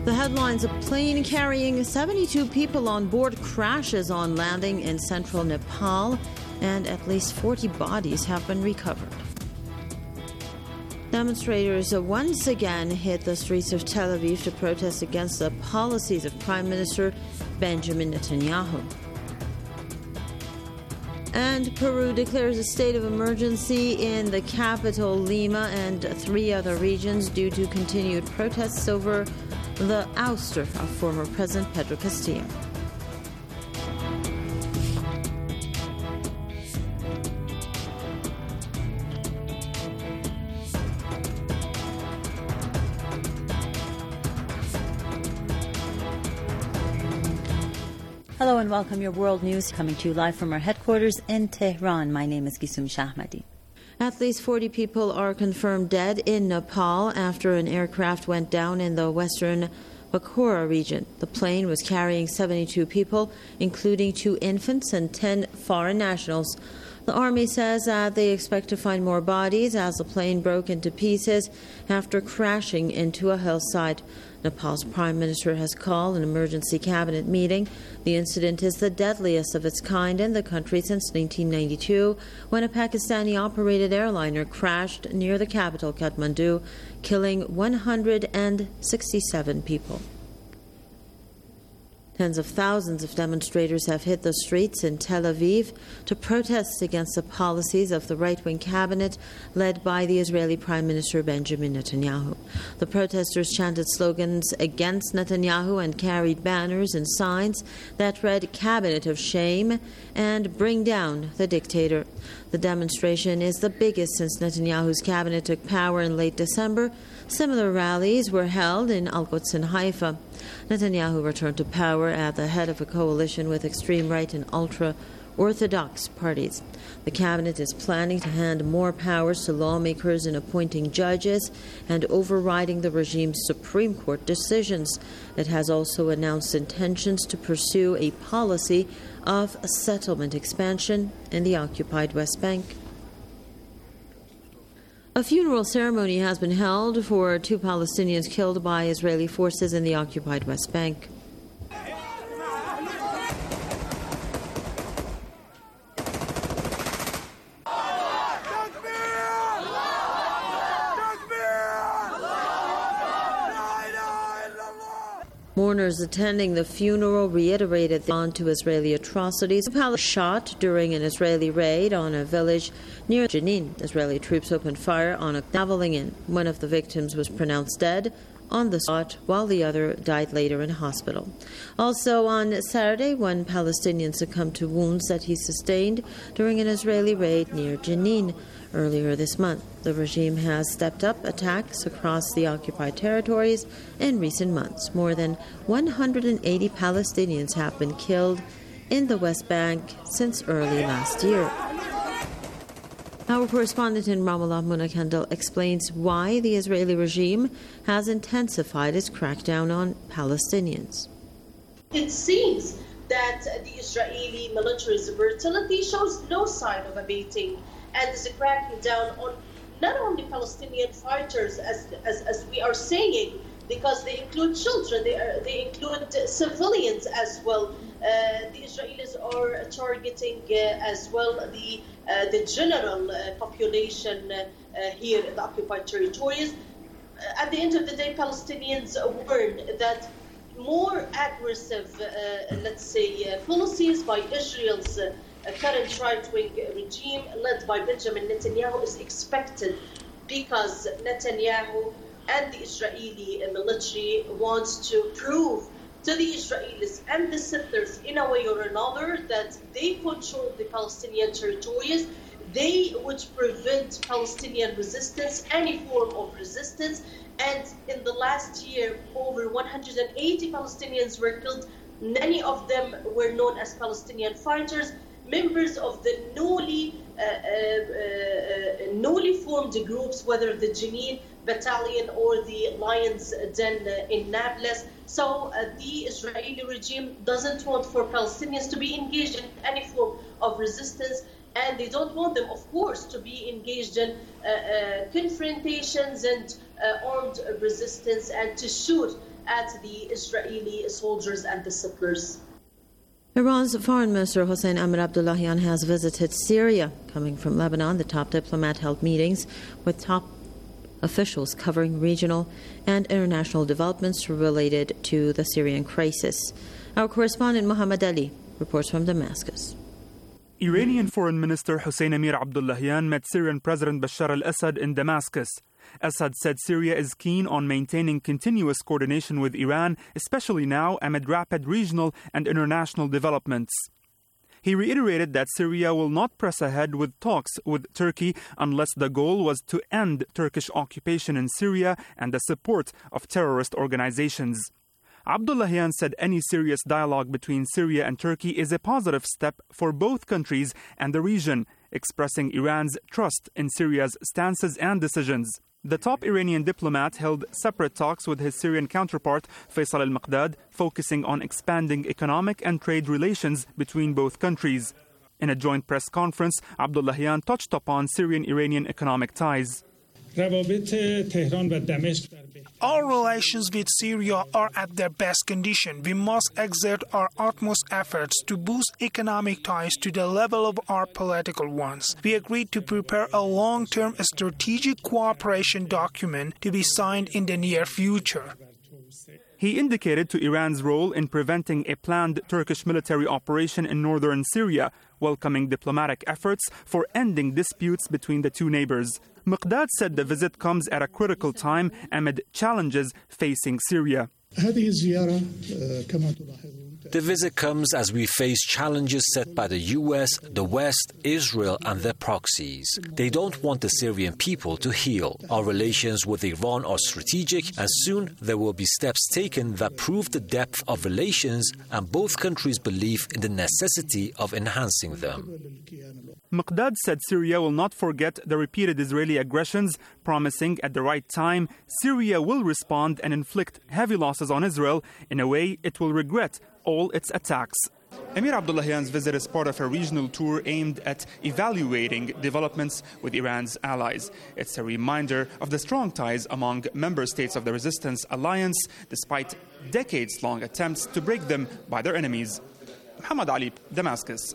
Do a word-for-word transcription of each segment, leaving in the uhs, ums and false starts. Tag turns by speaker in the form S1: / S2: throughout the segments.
S1: The headlines: a plane carrying seventy-two people on board crashes on landing in central Nepal, and at least forty bodies have been recovered. Demonstrators once again hit the streets of Tel Aviv to protest against the policies of Prime Minister Benjamin Netanyahu. And Peru declares a state of emergency in the capital, Lima, and three other regions due to continued protests over the ouster of former President Pedro Castillo.
S2: Hello and welcome. Your world news coming to you live from our headquarters in Tehran. My name is Gisum Shahmadi.
S1: At least forty people are confirmed dead in Nepal after an aircraft went down in the western Bankura region. The plane was carrying seventy-two people, including two infants and ten foreign nationals. The army says that they expect to find more bodies as the plane broke into pieces after crashing into a hillside. Nepal's prime minister has called an emergency cabinet meeting. The incident is the deadliest of its kind in the country since nineteen ninety-two, when a Pakistani-operated airliner crashed near the capital, Kathmandu, killing one hundred sixty-seven people. Tens of thousands of demonstrators have hit the streets in Tel Aviv to protest against the policies of the right-wing cabinet led by the Israeli Prime Minister Benjamin Netanyahu. The protesters chanted slogans against Netanyahu and carried banners and signs that read "Cabinet of Shame" and "Bring down the dictator." The demonstration is the biggest since Netanyahu's cabinet took power in late December. Similar rallies were held in Al-Quds and Haifa. Netanyahu returned to power at the head of a coalition with extreme right and ultra-Orthodox parties. The cabinet is planning to hand more powers to lawmakers in appointing judges and overriding the regime's Supreme Court decisions. It has also announced intentions to pursue a policy of settlement expansion in the occupied West Bank. A funeral ceremony has been held for two Palestinians killed by Israeli forces in the occupied West Bank. Mourners attending the funeral reiterated the on to Israeli atrocities. The Palestinians shot during an Israeli raid on a village near Jenin. Israeli troops opened fire on a traveling in. One of the victims was pronounced dead on the spot, while the other died later in hospital. Also on Saturday, one Palestinian succumbed to wounds that he sustained during an Israeli raid near Jenin earlier this month. The regime has stepped up attacks across the occupied territories in recent months. More than one hundred eighty Palestinians have been killed in the West Bank since early last year. Our correspondent in Ramallah, Muna Kendall, explains why the Israeli regime has intensified its crackdown on Palestinians.
S3: It seems that the Israeli military's brutality shows no sign of abating and is cracking down on not only Palestinian fighters, as as, as we are saying, because they include children, they, are, they include civilians as well. Uh, the Israelis are targeting uh, as well the uh, the general uh, population uh, uh, here in the occupied territories. Uh, at the end of the day, Palestinians warn that more aggressive, uh, let's say, uh, policies by Israel's uh, current right-wing regime led by Benjamin Netanyahu is expected, because Netanyahu and the Israeli military wants to prove to the Israelis and the settlers in a way or another that they control the Palestinian territories. They would prevent Palestinian resistance, any form of resistance. And in the last year, over one hundred eighty Palestinians were killed. Many of them were known as Palestinian fighters, members of the newly, uh, uh, uh, newly formed groups, whether the Jenin Battalion or the Lion's Den in Nablus. So uh, the Israeli regime doesn't want for Palestinians to be engaged in any form of resistance, and they don't want them, of course, to be engaged in uh, uh, confrontations and uh, armed resistance and to shoot at the Israeli soldiers and discipliners.
S1: Iran's Foreign Minister Hossein Amir-Abdollahian has visited Syria. Coming from Lebanon, the top diplomat held meetings with top officials covering regional and international developments related to the Syrian crisis. Our correspondent Mohammed Ali reports from Damascus.
S4: Iranian Foreign Minister Hossein Amir-Abdollahian met Syrian President Bashar al-Assad in Damascus. Assad said Syria is keen on maintaining continuous coordination with Iran, especially now amid rapid regional and international developments. He reiterated that Syria will not press ahead with talks with Turkey unless the goal was to end Turkish occupation in Syria and the support of terrorist organizations. Abdollahian said any serious dialogue between Syria and Turkey is a positive step for both countries and the region, expressing Iran's trust in Syria's stances and decisions. The top Iranian diplomat held separate talks with his Syrian counterpart, Faisal al-Maqdad, focusing on expanding economic and trade relations between both countries. In a joint press conference, Abdollahian touched upon Syrian-Iranian economic ties.
S5: Our relations with Syria are at their best condition. We must exert our utmost efforts to boost economic ties to the level of our political ones. We agreed to prepare a long-term strategic cooperation document to be signed in the near future.
S4: He indicated to Iran's role in preventing a planned Turkish military operation in northern Syria, welcoming diplomatic efforts for ending disputes between the two neighbors. Maqdad said the visit comes at a critical time amid challenges facing Syria.
S6: The visit comes as we face challenges set by the U S, the West, Israel and their proxies. They don't want the Syrian people to heal. Our relations with Iran are strategic, and soon there will be steps taken that prove the depth of relations and both countries believe in the necessity of enhancing them.
S4: Maqdad said Syria will not forget the repeated Israeli aggressions, promising at the right time Syria will respond and inflict heavy losses on Israel in a way it will regret all its attacks. Amir Abdollahian's visit is part of a regional tour aimed at evaluating developments with Iran's allies. It's a reminder of the strong ties among member states of the Resistance Alliance, despite decades-long attempts to break them by their enemies. Muhammad Ali, Damascus.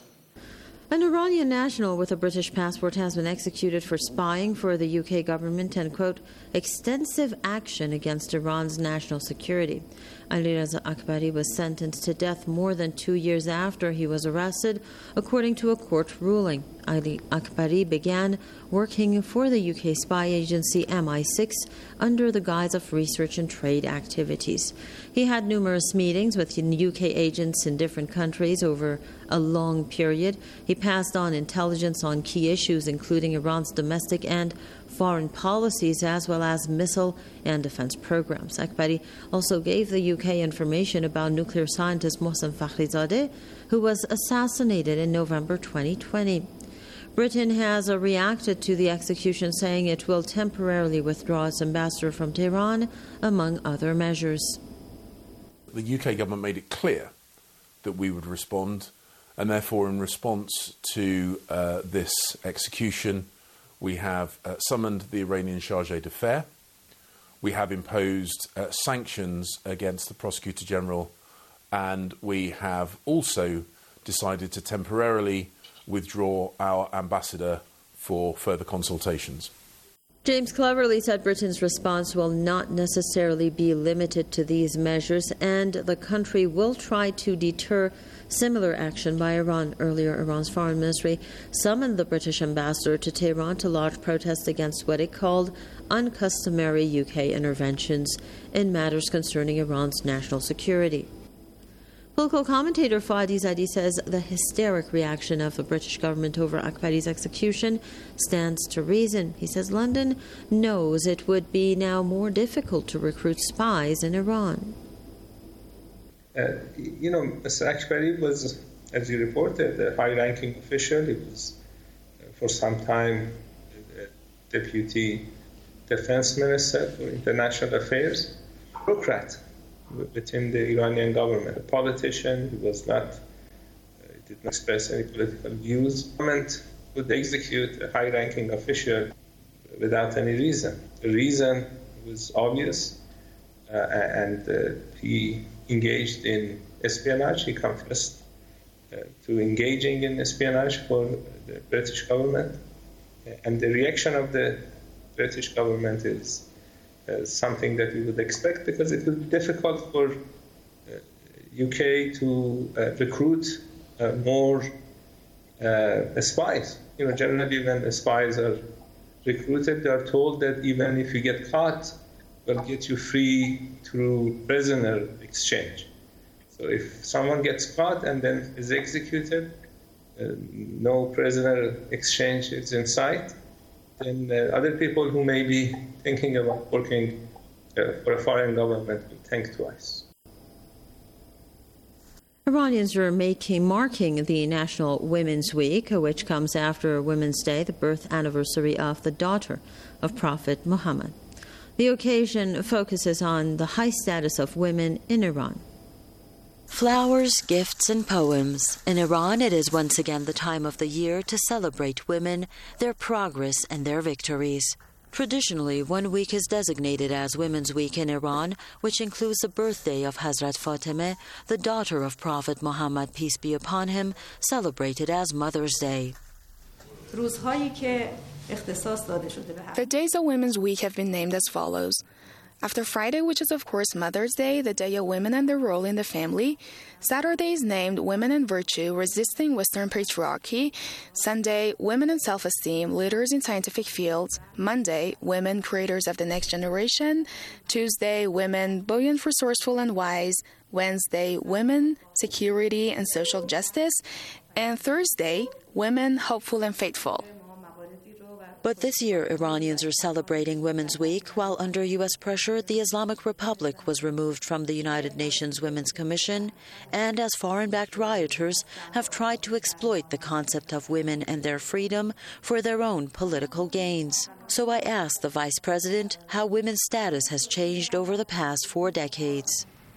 S1: An Iranian national with a British passport has been executed for spying for the U K government and, quote, extensive action against Iran's national security. Ali Reza Akbari was sentenced to death more than two years after he was arrested, according to a court ruling. Ali Akbari began working for the U K spy agency M I six under the guise of research and trade activities. He had numerous meetings with U K agents in different countries over a long period. He passed on intelligence on key issues, including Iran's domestic and foreign policies, as well as missile and defense programs. Akbari also gave the U K information about nuclear scientist Mohsen Fakhrizadeh, who was assassinated in November twenty twenty. Britain has uh, reacted to the execution, saying it will temporarily withdraw its ambassador from Tehran, among other measures.
S7: The U K government made it clear that we would respond, and therefore in response to uh, this execution, we have uh, summoned the Iranian Chargé d'Affaires. We have imposed uh, sanctions against the Prosecutor General, and we have also decided to temporarily withdraw our ambassador for further consultations.
S1: James Cleverly said Britain's response will not necessarily be limited to these measures, and the country will try to deter similar action by Iran. Earlier, Iran's foreign ministry summoned the British ambassador to Tehran to lodge protests against what it called uncustomary U K interventions in matters concerning Iran's national security. Political commentator Fadi Zadi says the hysteric reaction of the British government over Akbari's execution stands to reason. He says London knows it would be now more difficult to recruit spies in Iran.
S8: Uh, you know, Mister Akbari was, as you reported, a high-ranking official. He was, uh, for some time, uh, Deputy Defense Minister for International Affairs, bureaucrat within the Iranian government, a politician. He was not, uh, did not express any political views. The government would execute a high-ranking official without any reason. The reason was obvious. Uh, uh, and uh, he engaged in espionage. He confessed uh, to engaging in espionage for the British government. And the reaction of the British government is uh, something that we would expect, because it would be difficult for uh, U K to uh, recruit uh, more uh, spies. You know, generally when the spies are recruited, they are told that even if you get caught, we'll get you free through prisoner exchange. So if someone gets caught and then is executed, Uh, no prisoner exchange is in sight, then uh, other people who may be thinking about working uh, for a foreign government will think twice.
S1: Iranians are making, marking the National Women's Week, which comes after Women's Day, the birth anniversary of the daughter of Prophet Muhammad. The occasion focuses on the high status of women in Iran.
S2: Flowers, gifts, and poems. In Iran, it is once again the time of the year to celebrate women, their progress, and their victories. Traditionally, one week is designated as Women's Week in Iran, which includes the birthday of Hazrat Fatemeh, the daughter of Prophet Muhammad, peace be upon him, celebrated as Mother's Day.
S9: The days of Women's Week have been named as follows. After Friday, which is of course Mother's Day, the day of women and their role in the family. Saturday is named Women and Virtue, Resisting Western Patriarchy. Sunday, Women and Self-Esteem, Leaders in Scientific Fields. Monday, Women, Creators of the Next Generation. Tuesday, Women, Buoyant, Resourceful, and Wise. Wednesday, Women, Security and Social Justice. And Thursday, Women, Hopeful and Faithful.
S2: But this year, Iranians are celebrating Women's Week, while under U S pressure, the Islamic Republic was removed from the United Nations Women's Commission, and as foreign-backed rioters have tried to exploit the concept of women and their freedom for their own political gains. So I asked the Vice President how women's status has changed over the past four decades.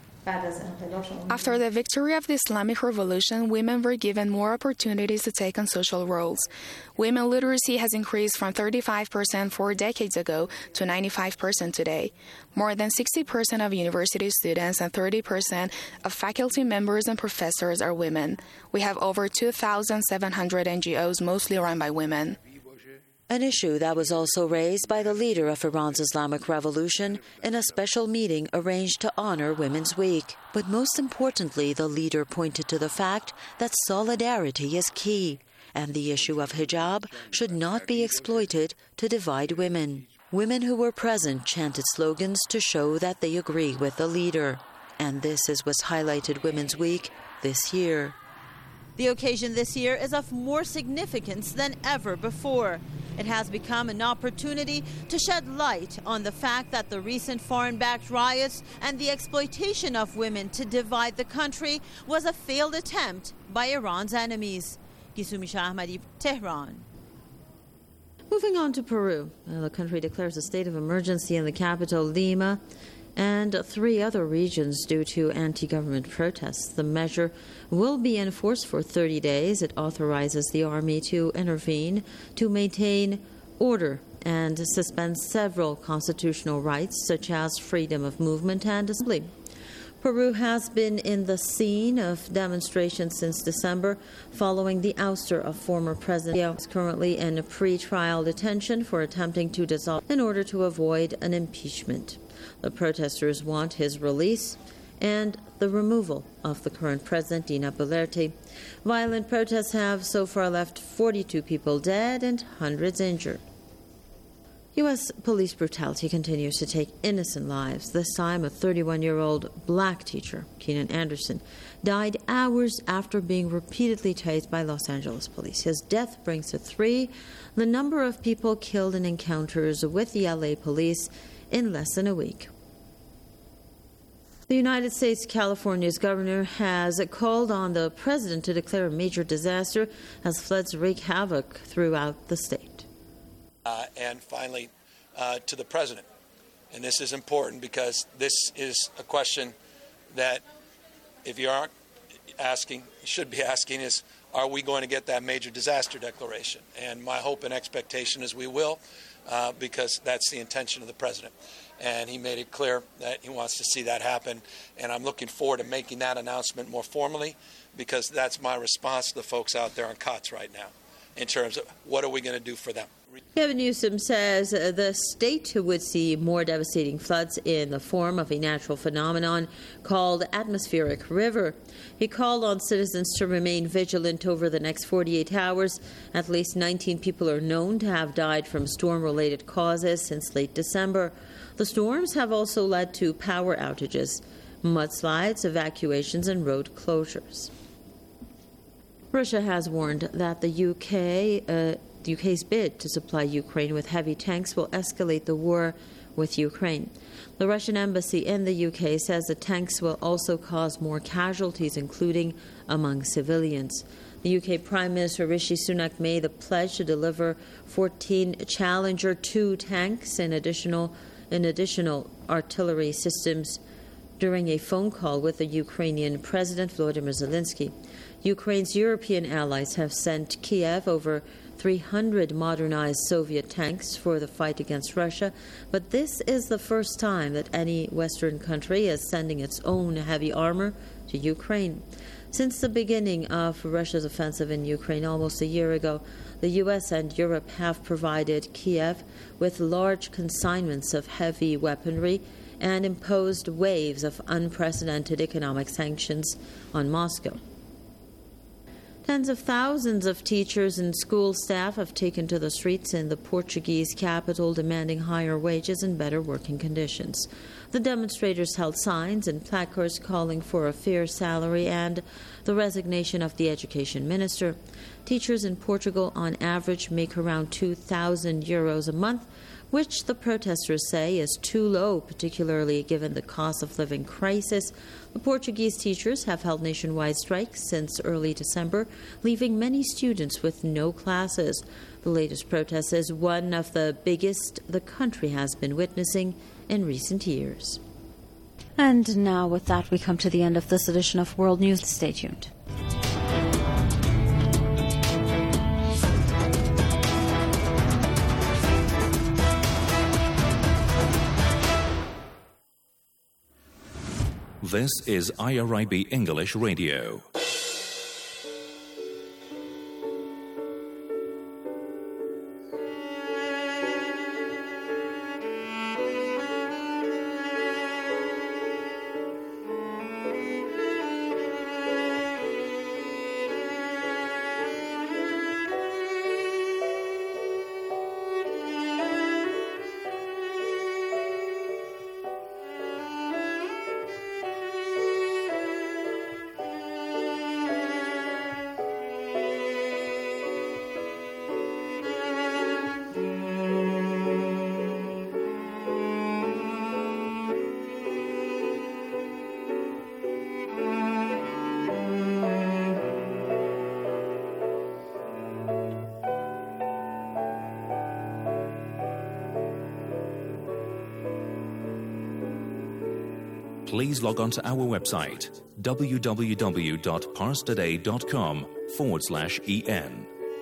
S9: After the victory of the Islamic Revolution, women were given more opportunities to take on social roles. Women literacy has increased from thirty-five percent four decades ago to ninety-five percent today. More than sixty percent of university students and thirty percent of faculty members and professors are women. We have over two thousand seven hundred N G Os, mostly run by women.
S2: An issue that was also raised by the leader of Iran's Islamic Revolution in a special meeting arranged to honor Women's Week. But most importantly, the leader pointed to the fact that solidarity is key, and the issue of hijab should not be exploited to divide women. Women who were present chanted slogans to show that they agree with the leader. And this is what's highlighted Women's Week this year.
S10: The occasion this year is of more significance than ever before. It has become an opportunity to shed light on the fact that the recent foreign-backed riots and the exploitation of women to divide the country was a failed attempt by Iran's enemies. Gisumi Shah Ahmadi, Tehran.
S1: Moving on to Peru. The country declares a state of emergency in the capital, Lima, and three other regions due to anti-government protests. The measure will be enforced for thirty days. It authorizes the army to intervene to maintain order and suspend several constitutional rights, such as freedom of movement and assembly. Peru has been in the scene of demonstrations since December following the ouster of former President Diaz, who is currently in a pre-trial detention for attempting to dissolve in order to avoid an impeachment. The protesters want his release and the removal of the current president, Dina Boluarte. Violent protests have so far left forty-two people dead and hundreds injured. U S police brutality continues to take innocent lives. This time, a thirty-one-year-old black teacher, Keenan Anderson, died hours after being repeatedly tased by Los Angeles police. His death brings to three the number of people killed in encounters with the L A police in less than a week. The United States California's governor has called on the president to declare a major disaster as floods wreak havoc throughout the state.
S11: Uh, and finally, uh, to the president. And this is important because this is a question that, if you aren't asking, you should be asking, is are we going to get that major disaster declaration? And my hope and expectation is we will, uh, because that's the intention of the president. and he made it clear that he wants to see that happen. And I'm looking forward to making that announcement more formally, because that's my response to the folks out there on COTS right now in terms of what are we going to do for them.
S1: Gavin Newsom says uh, the state would see more devastating floods in the form of a natural phenomenon called atmospheric river. He called on citizens to remain vigilant over the next forty-eight hours. At least nineteen people are known to have died from storm-related causes since late December. The storms have also led to power outages, mudslides, evacuations, and road closures. Russia has warned that the U K, uh, the U K's bid to supply Ukraine with heavy tanks will escalate the war with Ukraine. The Russian embassy in the U K says the tanks will also cause more casualties, including among civilians. The U K Prime Minister Rishi Sunak made the pledge to deliver fourteen Challenger two tanks and additional, and additional artillery systems during a phone call with the Ukrainian President Volodymyr Zelensky. Ukraine's European allies have sent Kiev over three hundred modernized Soviet tanks for the fight against Russia, but this is the first time that any Western country is sending its own heavy armor to Ukraine. Since the beginning of Russia's offensive in Ukraine almost a year ago, the U S and Europe have provided Kiev with large consignments of heavy weaponry and imposed waves of unprecedented economic sanctions on Moscow. Tens of thousands of teachers and school staff have taken to the streets in the Portuguese capital demanding higher wages and better working conditions. The demonstrators held signs and placards calling for a fair salary and the resignation of the education minister. Teachers in Portugal on average make around two thousand euros a month, which the protesters say is too low, particularly given the cost of living crisis. The Portuguese teachers have held nationwide strikes since early December, leaving many students with no classes. The latest protest is one of the biggest the country has been witnessing in recent years.
S2: And now with that, we come to the end of this edition of World News. Stay tuned.
S12: This is I R I B English Radio. Please log on to our website, www.parstoday.com forward slash en.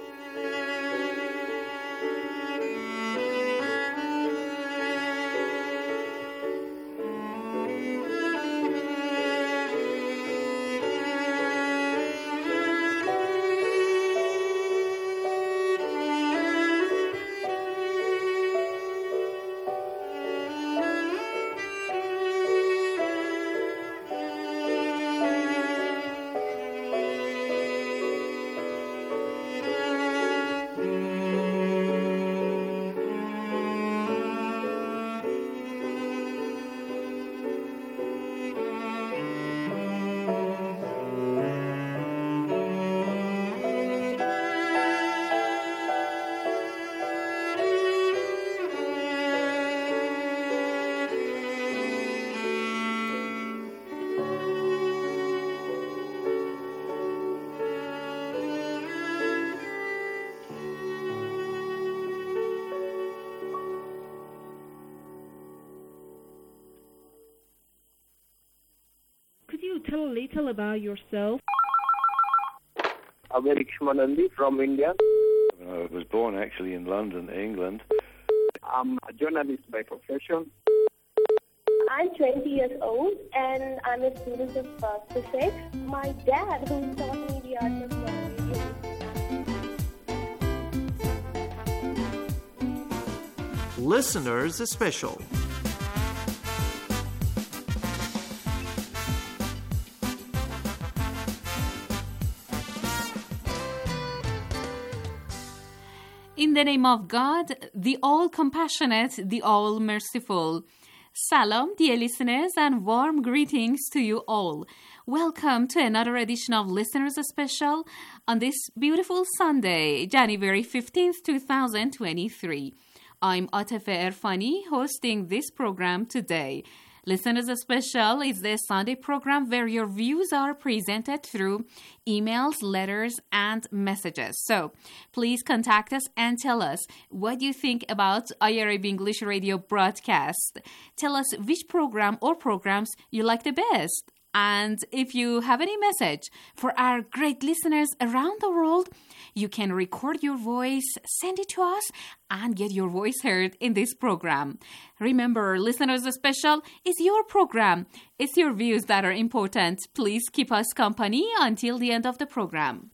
S13: Tell a little about yourself.
S14: Amerik Shmanandi from India.
S15: I was born actually in London, England.
S14: I'm a journalist by profession.
S15: I'm twenty years old and I'm a student of uh, physics. My dad, who taught me the art of radio.
S16: Listeners Special.
S17: In the name of God, the all-compassionate, the all-merciful. Salam, dear listeners, and warm greetings to you all. Welcome to another edition of Listeners Special on this beautiful Sunday, January fifteenth, twenty twenty-three. I'm Atefe Erfani, hosting this program today. Listeners Special is the Sunday program where your views are presented through emails, letters, and messages. So please contact us and tell us what you think about I R I B English Radio broadcast. Tell us which program or programs you like the best. And if you have any message for our great listeners around the world, you can record your voice, send it to us, and get your voice heard in this program. Remember, Listeners Special is your program. It's your views that are important. Please keep us company until the end of the program.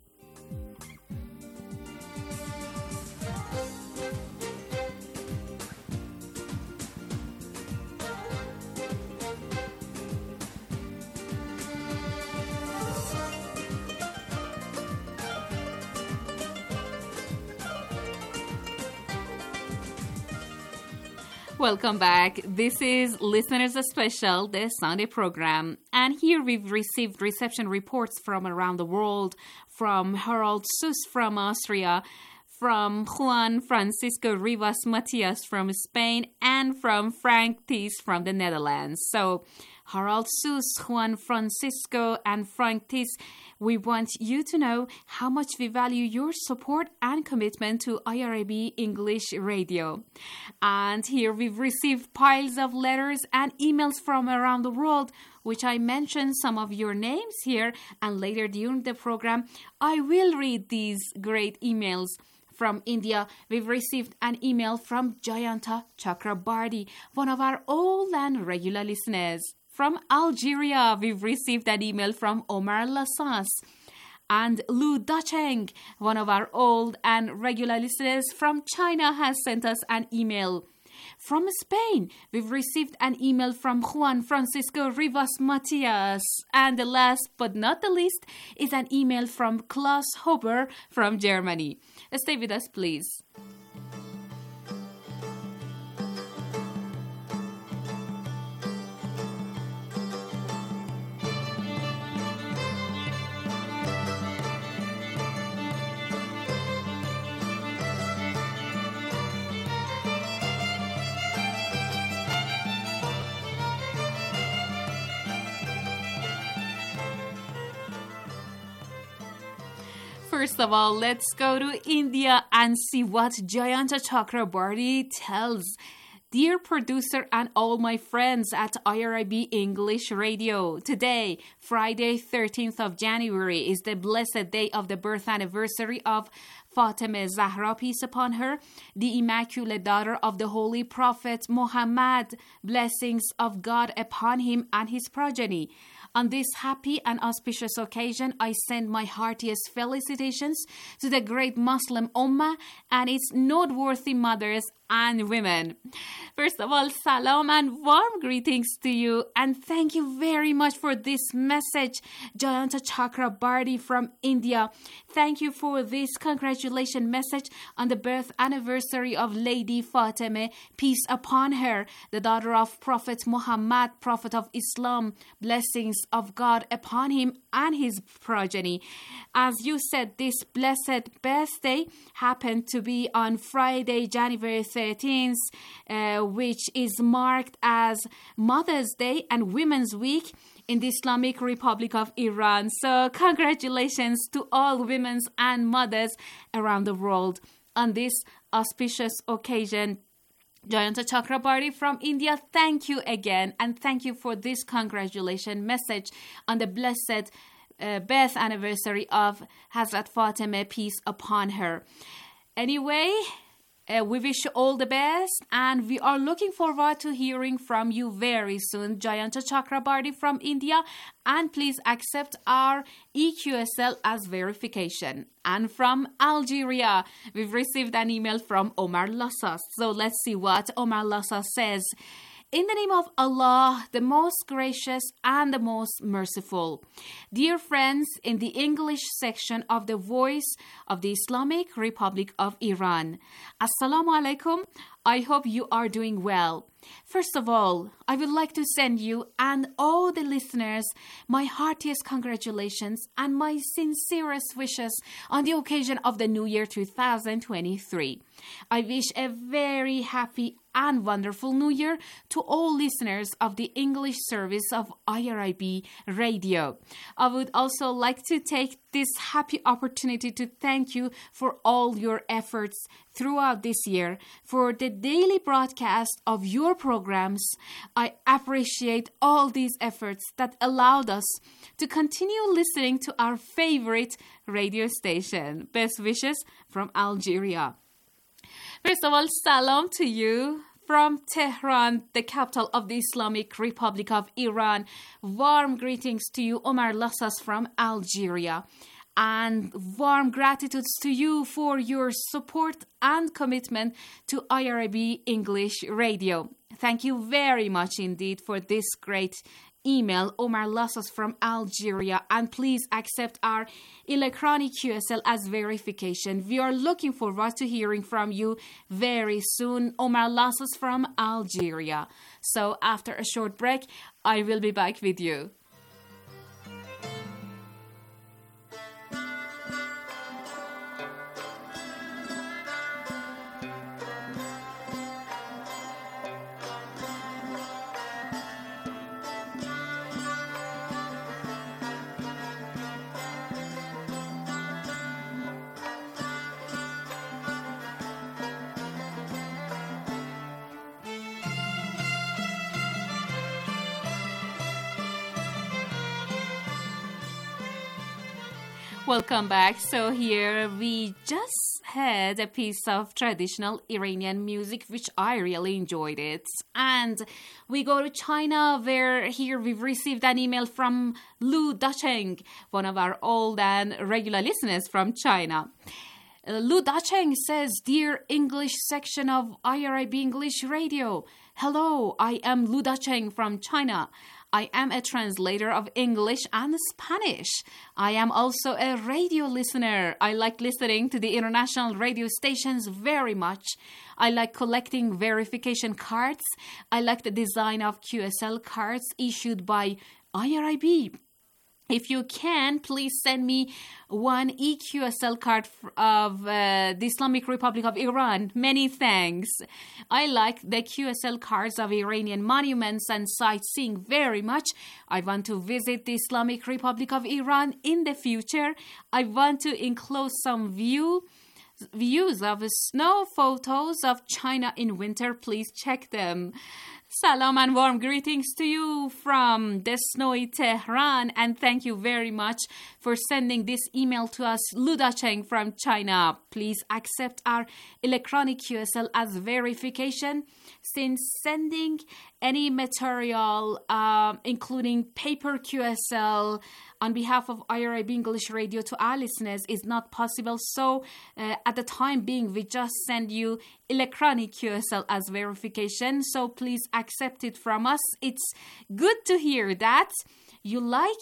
S17: Welcome back. This is Listeners Special, the Sunday program. And here we've received reception reports from around the world, from Harold Sus from Austria, from Juan Francisco Rivas Matias from Spain, and from Frank Ties from the Netherlands. So Harold Sus, Juan Francisco, and Frank Ties, we want you to know how much we value your support and commitment to I R I B English Radio. And here we've received piles of letters and emails from around the world, which I mentioned some of your names here, and later during the program, I will read these great emails. From India, we've received an email from Jayanta Chakrabarty, one of our old and regular listeners. From Algeria, we've received an email from Omar Lassas. And Lu Dacheng, one of our old and regular listeners from China, has sent us an email. From Spain, we've received an email from Juan Francisco Rivas Matias. And the last but not the least is an email from Klaus Hober from Germany. Stay with us, please. First of all, let's go to India and see what Jayanta Chakrabarty tells. Dear producer and all my friends at I R I B English Radio, today, Friday thirteenth of January, is the blessed day of the birth anniversary of Fatima Zahra, peace upon her, the Immaculate Daughter of the Holy Prophet Muhammad, blessings of God upon him and his progeny. On this happy and auspicious occasion, I send my heartiest felicitations to the great Muslim Ummah and its noteworthy mothers and women. First of all, salam and warm greetings to you, and thank you very much for this message, Jayanta Chakrabarty from India. Thank you for this congratulation message on the birth anniversary of Lady Fatima, peace upon her, the daughter of Prophet Muhammad, Prophet of Islam, blessings of God upon him and his progeny. As you said, this blessed birthday happened to be on Friday, January thirteenth, uh, which is marked as Mother's Day and Women's Week in the Islamic Republic of Iran. So congratulations to all women and mothers around the world on this auspicious occasion. Jayanta Chakrabarty from India, thank you again, and thank you for this congratulation message on the blessed uh, birth anniversary of Hazrat Fatima, peace upon her. Anyway, Uh, we wish you all the best, and we are looking forward to hearing from you very soon. Jayanta Chakrabarty from India, and please accept our E Q S L as verification. And from Algeria, we've received an email from Omar Lassas. So let's see what Omar Lassas says. In the name of Allah, the most gracious and the most merciful. Dear friends, in the English section of the Voice of the Islamic Republic of Iran, Assalamu alaikum. I hope you are doing well. First of all, I would like to send you and all the listeners my heartiest congratulations and my sincerest wishes on the occasion of the New Year two thousand twenty-three. I wish a very happy and wonderful New Year to all listeners of the English service of I R I B Radio. I would also like to take this happy opportunity to thank you for all your efforts throughout this year, for the daily broadcast of your programs. I appreciate all these efforts that allowed us to continue listening to our favorite radio station. Best wishes from Algeria. First of all, salam to you from Tehran, the capital of the Islamic Republic of Iran. Warm greetings to you, Omar Lassas from Algeria. And warm gratitudes to you for your support and commitment to I R I B English Radio. Thank you very much indeed for this great email, Omar Lassas from Algeria, and please accept our electronic Q S L as verification. We are looking forward to hearing from you very soon, Omar Lassas from Algeria. So after a short break, I will be back with you. Welcome back. So here we just had a piece of traditional Iranian music, which I really enjoyed it. And we go to China, where here we've received an email from Lu Dacheng, one of our old and regular listeners from China. Uh, Lu Dacheng says, Dear English section of I R I B English Radio, hello, I am Lu Dacheng from China. I am a translator of English and Spanish. I am also a radio listener. I like listening to the international radio stations very much. I like collecting verification cards. I like the design of Q S L cards issued by I R I B. If you can, please send me one E Q S L card of uh, the Islamic Republic of Iran. Many thanks. I like the Q S L cards of Iranian monuments and sightseeing very much. I want to visit the Islamic Republic of Iran in the future. I want to enclose some view views of snow photos of China in winter. Please check them. Salam and warm greetings to you from the snowy Tehran, and thank you very much for sending this email to us, Lu Dacheng from China. Please accept our electronic Q S L as verification, since sending any material, uh, including paper Q S L, on behalf of I R I B English Radio to our listeners is not possible. So uh, at the time being, we just send you electronic Q S L as verification. So please accept it from us. It's good to hear that you like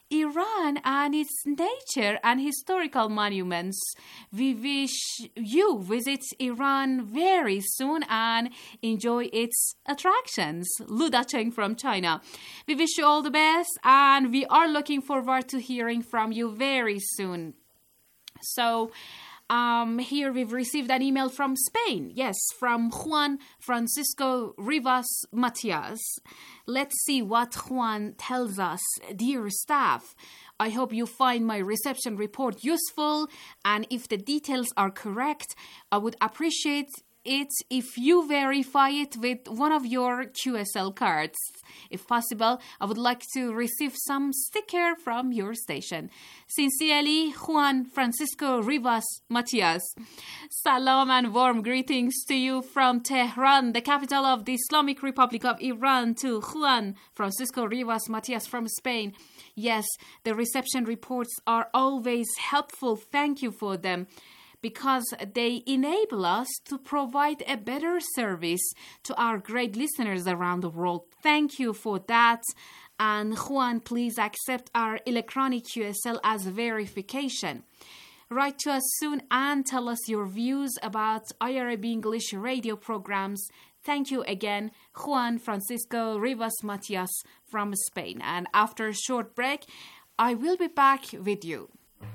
S17: Iran and its nature and historical monuments. We wish you visit Iran very soon and enjoy its attractions. Lu Dacheng from China. We wish you all the best, and we are looking forward to hearing from you very soon. So, Um, here we've received an email from Spain. Yes, from Juan Francisco Rivas Matias. Let's see what Juan tells us. Dear staff, I hope you find my reception report useful, and if the details are correct, I would appreciate it if you verify it with one of your Q S L cards. If possible, I would like to receive some sticker from your station. Sincerely, Juan Francisco Rivas Matias. Salam and warm greetings to you from Tehran, the capital of the Islamic Republic of Iran, to Juan Francisco Rivas Matias from Spain. Yes, the reception reports are always helpful. Thank you for them, because they enable us to provide a better service to our great listeners around the world. Thank you for that. And Juan, please accept our electronic Q S L as verification. Write to us soon and tell us your views about I R I B English radio programs. Thank you again, Juan Francisco Rivas Matias from Spain. And after a short break, I will be back with you.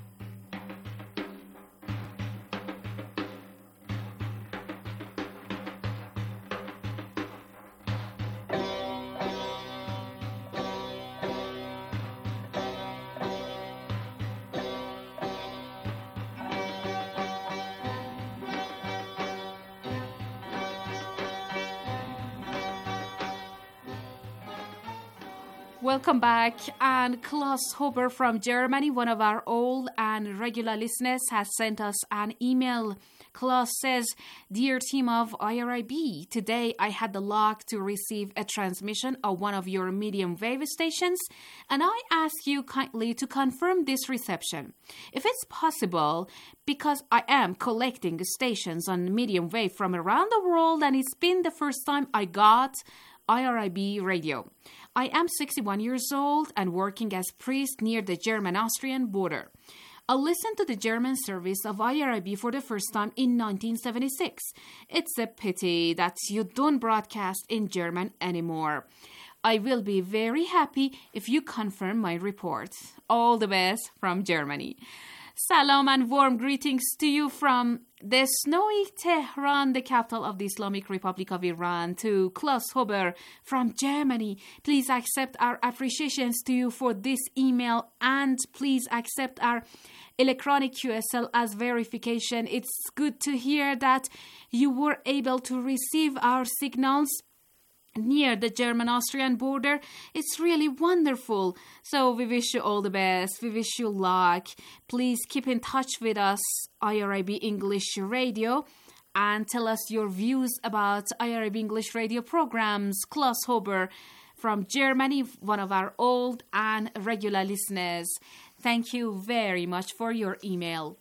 S17: Welcome back. And Klaus Huber from Germany, one of our old and regular listeners, has sent us an email. Klaus says, "Dear team of I R I B, today I had the luck to receive a transmission of one of your medium wave stations, and I ask you kindly to confirm this reception. If it's possible, because I am collecting stations on medium wave from around the world, and it's been the first time I got I R I B radio. I am sixty-one years old and working as priest near the German-Austrian border. I listened to the German service of I R I B for the first time in nineteen seventy-six. It's a pity that you don't broadcast in German anymore. I will be very happy if you confirm my report. All the best from Germany." Salam and warm greetings to you from the snowy Tehran, the capital of the Islamic Republic of Iran, to Klaus Huber from Germany. Please accept our appreciations to you for this email, and please accept our electronic Q S L as verification. It's good to hear that you were able to receive our signals near the German-Austrian border. It's really wonderful. So we wish you all the best. We wish you luck. Please keep in touch with us, I R I B English Radio, and tell us your views about I R I B English radio programs. Klaus Huber from Germany, one of our old and regular listeners. Thank you very much for your email.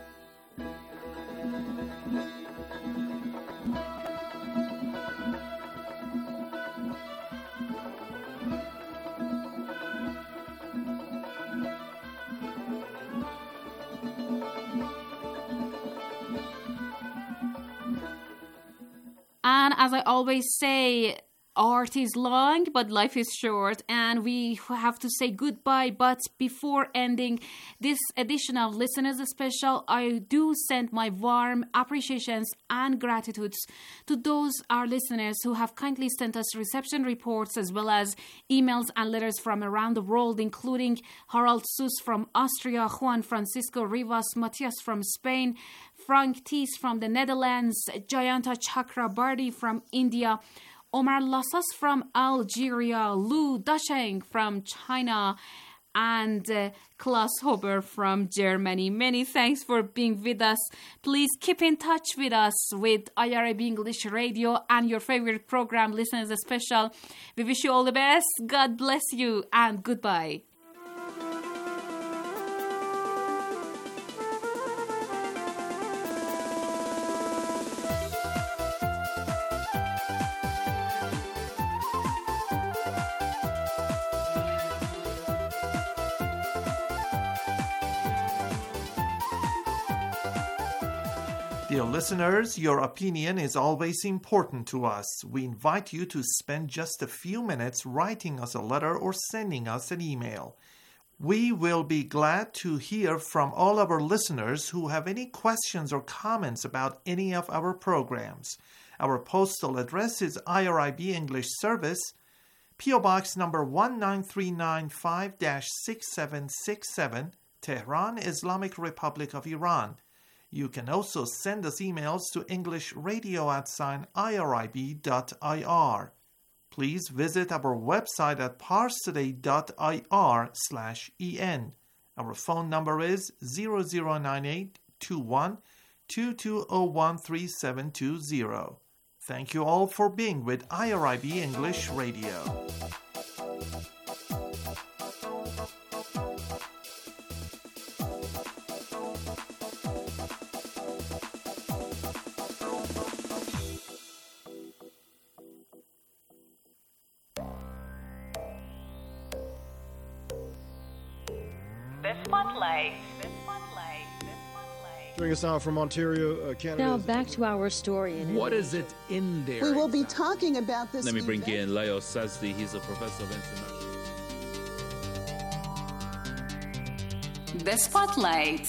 S17: And as I always say, art is long, but life is short, and we have to say goodbye. But before ending this edition of Listeners Special, I do send my warm appreciations and gratitudes to those our listeners who have kindly sent us reception reports, as well as emails and letters from around the world, including Harald Sus from Austria, Juan Francisco Rivas Matias from Spain, Frank Thies from the Netherlands, Jayanta Chakrabarti from India, Omar Lassas from Algeria, Lu Dasheng from China, and uh, Klaus Huber from Germany. Many thanks for being with us. Please keep in touch with us with I R I B English Radio and your favorite program, Listeners Special. We wish you all the best. God bless you, and goodbye.
S16: Dear listeners, your opinion is always important to us. We invite you to spend just a few minutes writing us a letter or sending us an email. We will be glad to hear from all of our listeners who have any questions or comments about any of our programs. Our postal address is I R I B English Service, P O Box number one nine three nine five dash six seven six seven, Tehran, Islamic Republic of Iran. You can also send us emails to englishradio at sign irib dot ir. Please visit our website at parstoday dot ir slash en. Our phone number is zero zero nine eight two one two two zero one three seven two zero. Thank you all for being with I R I B English Radio.
S18: Joining us now from Ontario, uh, Canada.
S1: Now back to our story. In
S19: what is it in there?
S20: We will be talking about this.
S19: Let me bring
S20: event.
S19: in Leo Sazdi. He's a professor of international.
S21: The Spotlight.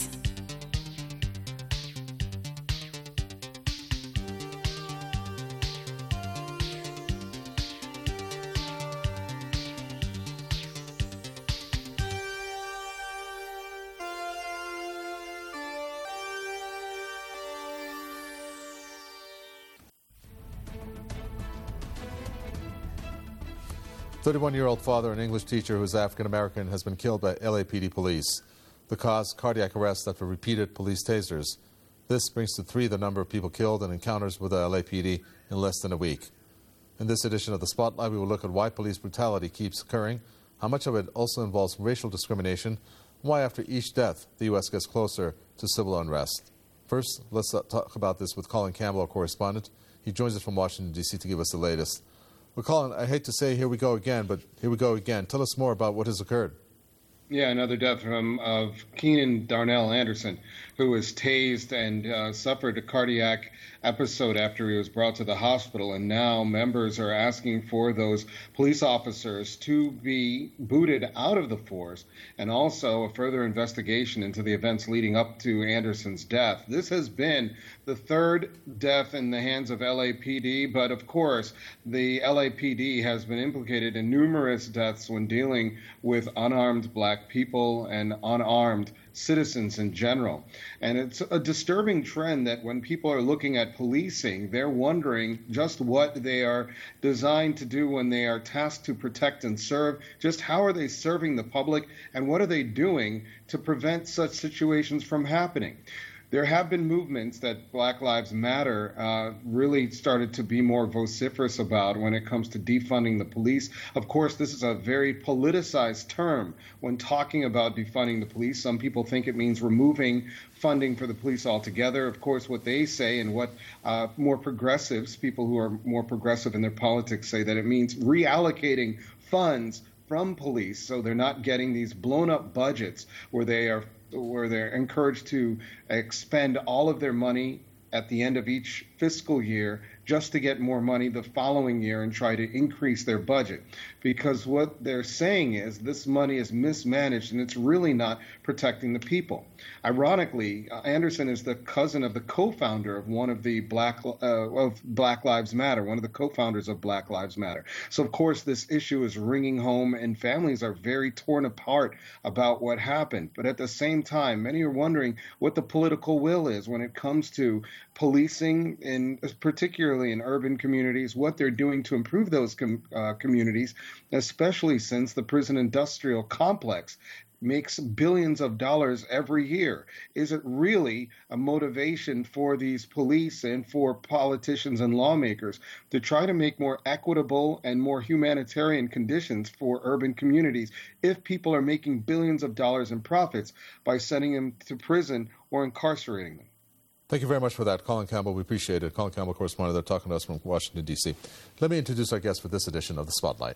S22: thirty-one-year-old father, an English teacher who is African-American, has been killed by L A P D police. The cause, cardiac arrest after repeated police tasers. This brings to three the number of people killed in encounters with the L A P D in less than a week. In this edition of The Spotlight, we will look at why police brutality keeps occurring, how much of it also involves racial discrimination, and why after each death the U S gets closer to civil unrest. First, let's talk about this with Colin Campbell, our correspondent. He joins us from Washington, D C to give us the latest. Well, Colin, I hate to say here we go again, but here we go again. Tell us more about what has occurred.
S23: Yeah, another death from of Keenan Darnell Anderson, who was tased and uh, suffered a cardiac episode after he was brought to the hospital. And now members are asking for those police officers to be booted out of the force, and also a further investigation into the events leading up to Anderson's death. This has been the third death in the hands of L A P D, but of course, the L A P D has been implicated in numerous deaths when dealing with unarmed black people and unarmed citizens in general. And it's a disturbing trend that when people are looking at policing, they're wondering just what they are designed to do when they are tasked to protect and serve. Just how are they serving the public, and what are they doing to prevent such situations from happening? There have been movements that Black Lives Matter uh, really started to be more vociferous about when it comes to defunding the police. Of course, this is a very politicized term when talking about defunding the police. Some people think it means removing funding for the police altogether. Of course, what they say and what uh, more progressives, people who are more progressive in their politics, say that it means reallocating funds from police so they're not getting these blown up budgets where they are where they're encouraged to expend all of their money at the end of each fiscal year just to get more money the following year and try to increase their budget. Because what they're saying is this money is mismanaged and it's really not protecting the people. Ironically, uh, Anderson is the cousin of the co-founder of one of the Black uh, of Black Lives Matter, one of the co-founders of Black Lives Matter. So, of course, this issue is ringing home and families are very torn apart about what happened. But at the same time, many are wondering what the political will is when it comes to policing, in particularly in urban communities, what they're doing to improve those com- uh, communities, especially since the prison industrial complex makes billions of dollars every year. Is it really a motivation for these police and for politicians and lawmakers to try to make more equitable and more humanitarian conditions for urban communities if people are making billions of dollars in profits by sending them to prison or incarcerating them?
S22: Thank you very much for that, Colin Campbell. We appreciate it. Colin Campbell, correspondent, they're talking to us from Washington, D C. Let me introduce our guest for this edition of The Spotlight.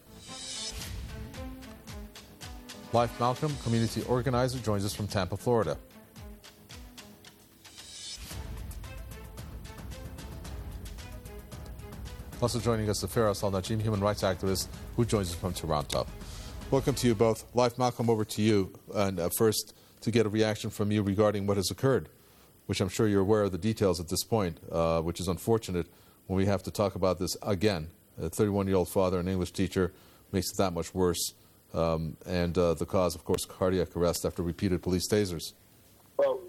S22: Life Malcolm, community organizer, joins us from Tampa, Florida. Also joining us, Firas Al-Najim, human rights activist, who joins us from Toronto. Welcome to you both. Life Malcolm, over to you. And uh, first, to get a reaction from you regarding what has occurred, which I'm sure you're aware of the details at this point, uh, which is unfortunate when we have to talk about this again. A thirty-one-year-old father, an English teacher, makes it that much worse. Um, and uh, the cause, of course, cardiac arrest after repeated police tasers.
S14: Well,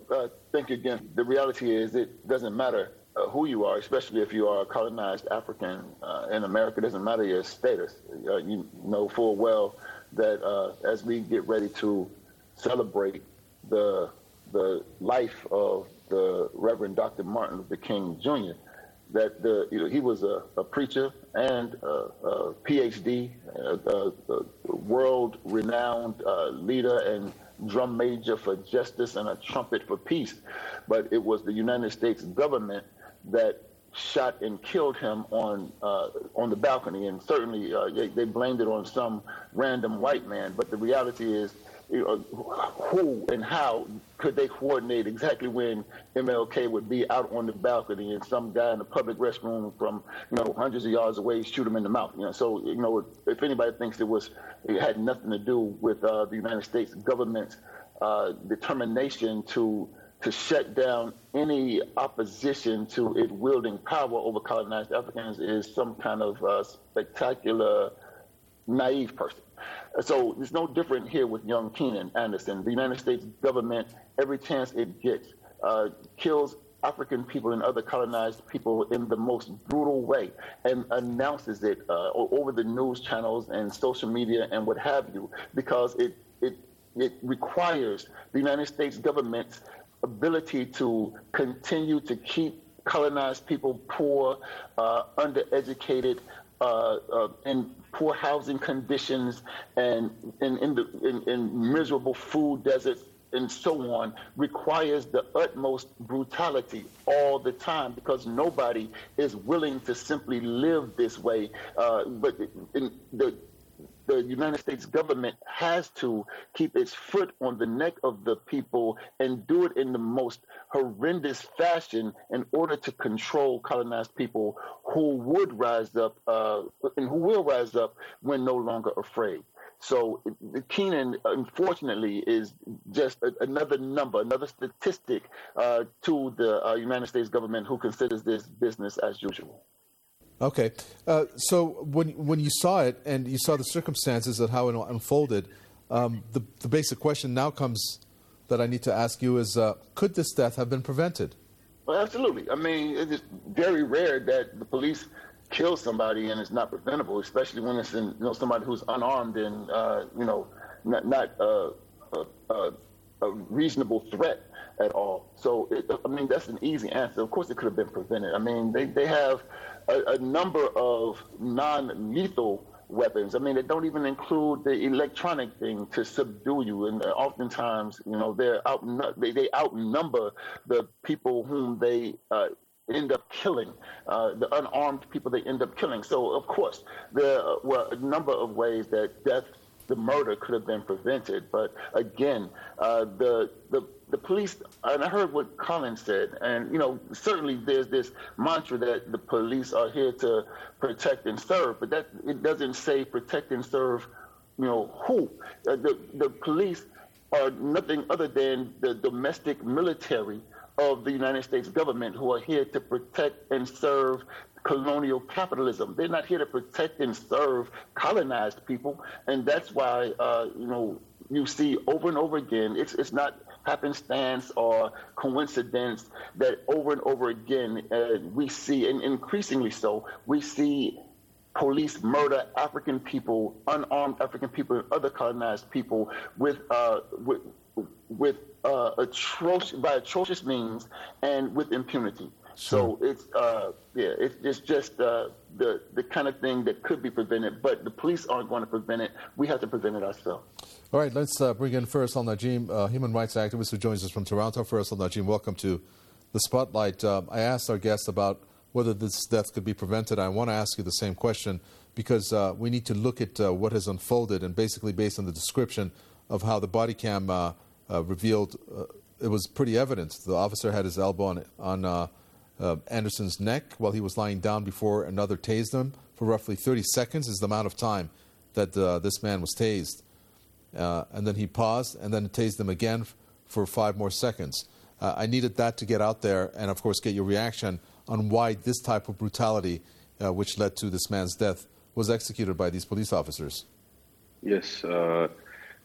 S3: uh, think again, the reality is it doesn't matter uh, who you are, especially if you are a colonized African uh, in America. It doesn't matter your status. Uh, you know full well that uh, as we get ready to celebrate the the life of the Reverend Doctor Martin Luther King Junior, that the, you know, he was a, a preacher and a, a P H D, a, a, a world-renowned uh, leader and drum major for justice and a trumpet for peace. But it was the United States government that shot and killed him on uh, on the balcony, and certainly uh, they, they blamed it on some random white man. But the reality is, you know, who and how could they coordinate exactly when M L K would be out on the balcony and some guy in the public restroom from, you know, hundreds of yards away shoot him in the mouth? You know, so, you know, if anybody thinks it was, it had nothing to do with uh, the United States government's uh, determination to to shut down any opposition to it wielding power over colonized Africans, is some kind of uh, spectacular, naive person. So it's no different here with young Keenan Anderson. The United States government, every chance it gets, uh, kills African people and other colonized people in the most brutal way and announces it uh, over the news channels and social media and what have you, because it, it, it requires the United States government's ability to continue to keep colonized people poor, uh, undereducated, uh, uh, in poor housing conditions, and in, in, the, in, in miserable food deserts, and so on, requires the utmost brutality all the time, because nobody is willing to simply live this way. Uh, but in the The United States government has to keep its foot on the neck of the people and do it in the most horrendous fashion in order to control colonized people who would rise up uh, and who will rise up when no longer afraid. So Keenan, unfortunately, is just a, another number, another statistic uh, to the uh, United States government, who considers this business as usual.
S22: Okay, uh, so when when you saw it and you saw the circumstances of how it unfolded, um, the the basic question now comes that I need to ask you is: uh, could this death have been prevented?
S3: Well, absolutely. I mean, it is very rare that the police kill somebody and it's not preventable, especially when it's in, you know, somebody who's unarmed and uh, you know not not uh, a, a, a reasonable threat at all. So it, I mean, that's an easy answer. Of course, it could have been prevented. I mean, they they have a, a number of non-lethal weapons. I mean, they don't even include the electronic thing to subdue you. And oftentimes, you know, they're out, they, they outnumber the people whom they uh, end up killing, uh, the unarmed people they end up killing. So, of course, there were a number of ways that death, the murder could have been prevented. But again, uh, the the the police, and I heard what Colin said, and, you know, certainly there's this mantra that the police are here to protect and serve, but that it doesn't say protect and serve, you know, who. Uh, the, the police are nothing other than the domestic military of the United States government, who are here to protect and serve colonial capitalism. They're not here to protect and serve colonized people, and that's why, uh, you know, you see over and over again, it's it's not happenstance or coincidence that over and over again uh, we see, and increasingly so, we see police murder African people, unarmed African people, and other colonized people with uh, with with uh, atrocious by atrocious means and with impunity.
S22: Sure.
S3: So it's uh, yeah, it's, it's just uh, the the kind of thing that could be prevented, but the police aren't going to prevent it. We have to prevent it ourselves.
S22: All right, let's uh, bring in Faisal Najim, uh, human rights activist who joins us from Toronto. Faisal Najim, welcome to the Spotlight. Uh, I asked our guests about whether this death could be prevented. I want to ask you the same question because uh, we need to look at uh, what has unfolded, and basically based on the description of how the body cam uh, uh, revealed, uh, it was pretty evident. The officer had his elbow on, on uh, uh, Anderson's neck while he was lying down before another tased him for roughly thirty seconds is the amount of time that uh, this man was tased. Uh, and then he paused and then tased him again f- for five more seconds. Uh, I needed that to get out there and, of course, get your reaction on why this type of brutality, uh, which led to this man's death, was executed by these police officers.
S5: Yes. Uh,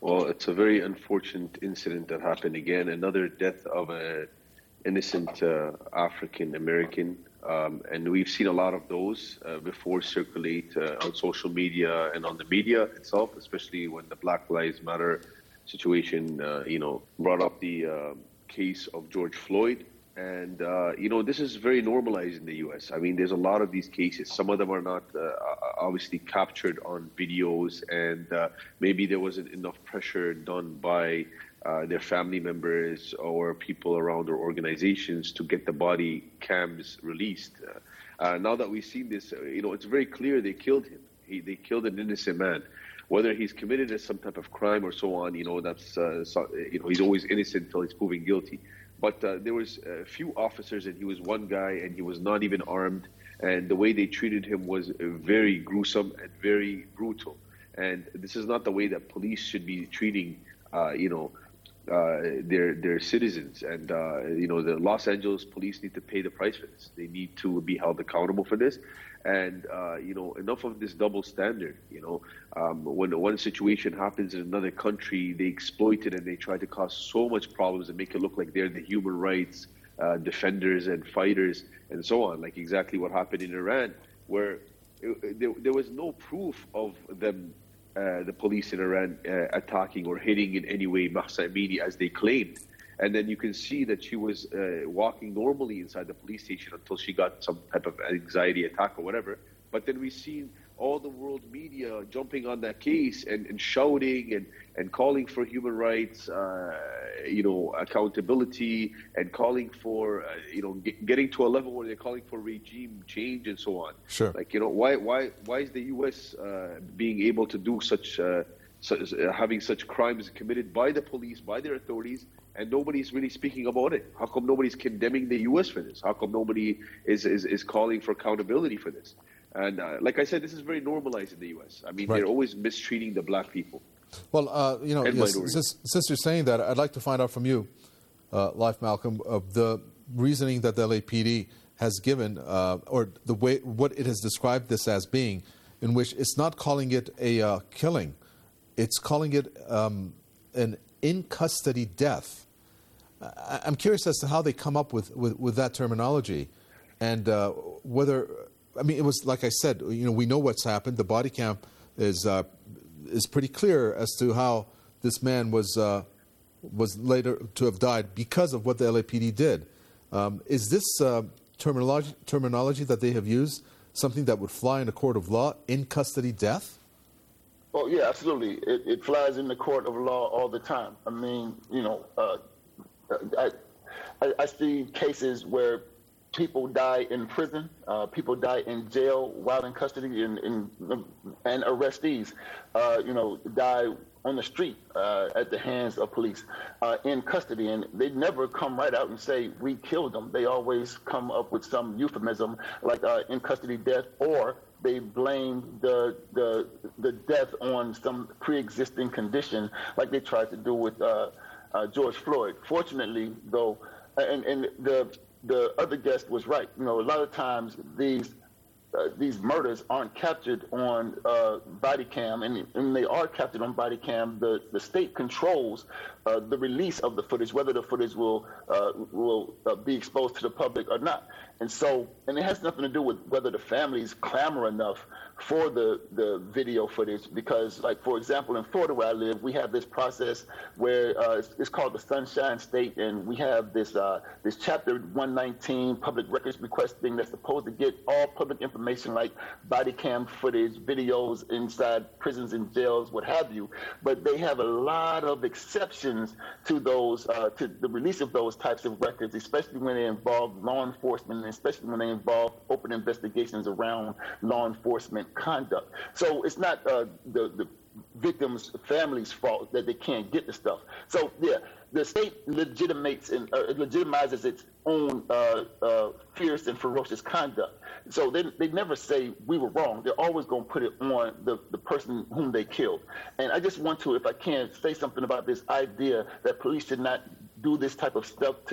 S5: Well, it's a very unfortunate incident that happened again. Another death of an innocent uh, African American. Um, and we've seen a lot of those uh, before circulate uh, on social media and on the media itself, especially when the Black Lives Matter situation, uh, you know, brought up the uh, case of George Floyd. And, uh, you know, this is very normalized in the U S. I mean, there's a lot of these cases. Some of them are not uh, obviously captured on videos, and uh, maybe there wasn't enough pressure done by uh, their family members or people around their organizations to get the body cams released. Uh, uh, now that we've seen this, uh, you know, it's very clear they killed him. He, they killed an innocent man. Whether he's committed some type of crime or so on, you know, that's, uh, so, you know, he's always innocent until he's proven guilty. But uh, there was a few officers, and he was one guy, and he was not even armed. And the way they treated him was very gruesome and very brutal. And this is not the way that police should be treating, uh, you know, uh, their their citizens. And uh, you know, the Los Angeles police need to pay the price for this. They need to be held accountable for this. And, uh, you know, enough of this double standard. You know, um, when one situation happens in another country, they exploit it and they try to cause so much problems and make it look like they're the human rights uh, defenders and fighters and so on, like exactly what happened in Iran, where it, there, there was no proof of them, uh, the police in Iran, uh, attacking or hitting in any way Mahsa Amini as they claimed. And then you can see that she was uh, walking normally inside the police station until she got some type of anxiety attack or whatever. But then we've seen all the world media jumping on that case and, and shouting and, and calling for human rights, uh, you know, accountability, and calling for, uh, you know, get, getting to a level where they're calling for regime change and so on.
S22: Sure.
S5: Like, you know, why why why is the U S uh, being able to do such, uh, such uh, having such crimes committed by the police, by their authorities, and nobody's really speaking about it? How come nobody's condemning the U S for this? How come nobody is, is, is calling for accountability for this? And uh, like I said, this is very normalized in the U S. I mean, right. They're always mistreating the black people.
S22: Well, uh, you know, yes, since, since you're saying that, I'd like to find out from you, uh, Life Malcolm, of the reasoning that the L A P D has given, uh, or the way what it has described this as being, in which it's not calling it a uh, killing, it's calling it um, an in-custody death. I- I'm curious as to how they come up with, with, with that terminology, and uh, whether, I mean, it was, like I said, you know, we know what's happened. The body cam is uh, is pretty clear as to how this man was uh, was later to have died because of what the L A P D did. Um, is this uh, terminology terminology that they have used something that would fly in a court of law, in custody death?
S3: Oh yeah, absolutely. It, it flies in the court of law all the time. I mean, you know, uh, I, I I see cases where people die in prison, uh, people die in jail while in custody, and, and, and arrestees, uh, you know, die on the street uh, at the hands of police uh, in custody. And they never come right out and say, we killed them. They always come up with some euphemism like uh, in custody death, or they blame the, the, the death on some pre-existing condition like they tried to do with uh, uh, George Floyd. Fortunately, though, and, and the the other guest was right. You know, a lot of times these uh, these murders aren't captured on uh, body cam, and when they are captured on body cam, the, the state controls uh, the release of the footage, whether the footage will uh, will uh, be exposed to the public or not. And so, and it has nothing to do with whether the families clamor enough for the, the video footage, because, like, for example, in Florida where I live, we have this process where uh, it's, it's called the Sunshine State, and we have this uh, this Chapter one nineteen public records request thing that's supposed to get all public information like body cam footage, videos inside prisons and jails, what have you. But they have a lot of exceptions to those, uh, to the release of those types of records, especially when they involve law enforcement, and especially when they involve open investigations around law enforcement conduct. So it's not uh, the, the victims' families' fault that they can't get the stuff. So yeah, the state legitimates and uh, legitimizes its own uh, uh, fierce and ferocious conduct. So they they never say we were wrong. They're always going to put it on the, the person whom they killed. And I just want to, if I can, say something about this idea that police should not do this type of stuff to